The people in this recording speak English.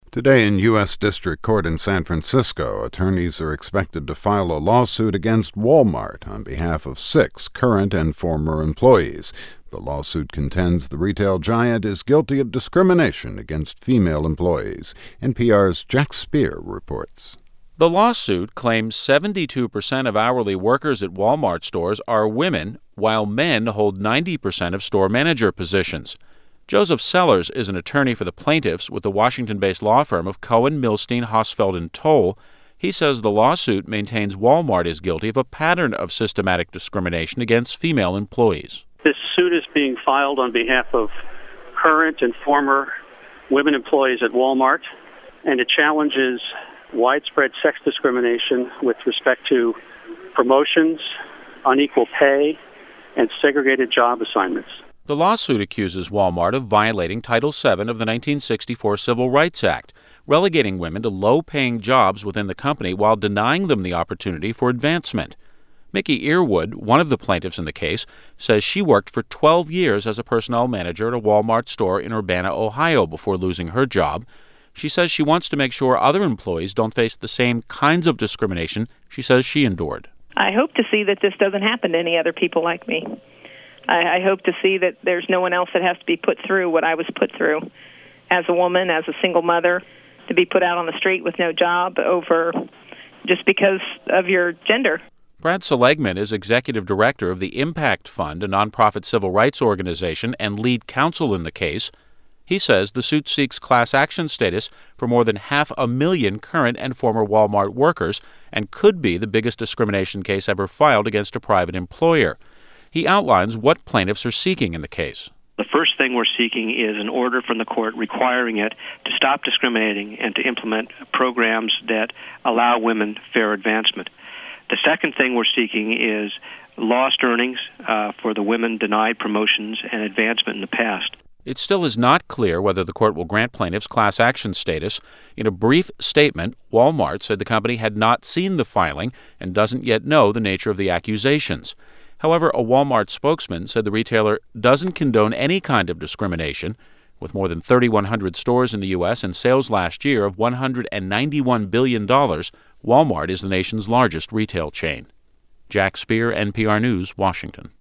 Today in U.S. District Court in San Francisco, attorneys are expected to file a lawsuit against Walmart on behalf of 6 current and former employees. The lawsuit contends the retail giant is guilty of discrimination against female employees. NPR's Jack Speer reports. The lawsuit claims 72% of hourly workers at Walmart stores are women, while men hold 90% of store manager positions. Joseph Sellers is an attorney for the plaintiffs with the Washington-based law firm of Cohen, Milstein, Hosfeld & Toll. He says the lawsuit maintains Walmart is guilty of a pattern of systematic discrimination against female employees. This suit is being filed on behalf of current and former women employees at Walmart, and it challenges widespread sex discrimination with respect to promotions, unequal pay, and segregated job assignments. The lawsuit accuses Walmart of violating Title VII of the 1964 Civil Rights Act, relegating women to low-paying jobs within the company while denying them the opportunity for advancement. Mickey Earwood, one of the plaintiffs in the case, says she worked for 12 years as a personnel manager at a Walmart store in Urbana, Ohio, before losing her job. She says she wants to make sure other employees don't face the same kinds of discrimination she says she endured. I hope to see that this doesn't happen to any other people like me. I hope to see that there's no one else that has to be put through what I was put through as a woman, as a single mother, to be put out on the street with no job over just because of your gender. Brad Seligman is executive director of the Impact Fund, a nonprofit civil rights organization, and lead counsel in the case. He says the suit seeks class action status for more than 500,000 current and former Walmart workers and could be the biggest discrimination case ever filed against a private employer. He outlines what plaintiffs are seeking in the case. The first thing we're seeking is an order from the court requiring it to stop discriminating and to implement programs that allow women fair advancement. The second thing we're seeking is lost earnings for the women denied promotions and advancement in the past. It still is not clear whether the court will grant plaintiffs class action status. In a brief statement, Walmart said the company had not seen the filing and doesn't yet know the nature of the accusations. However, a Walmart spokesman said the retailer doesn't condone any kind of discrimination. With more than 3,100 stores in the U.S. and sales last year of $191 billion, Walmart is the nation's largest retail chain. Jack Speer, NPR News, Washington.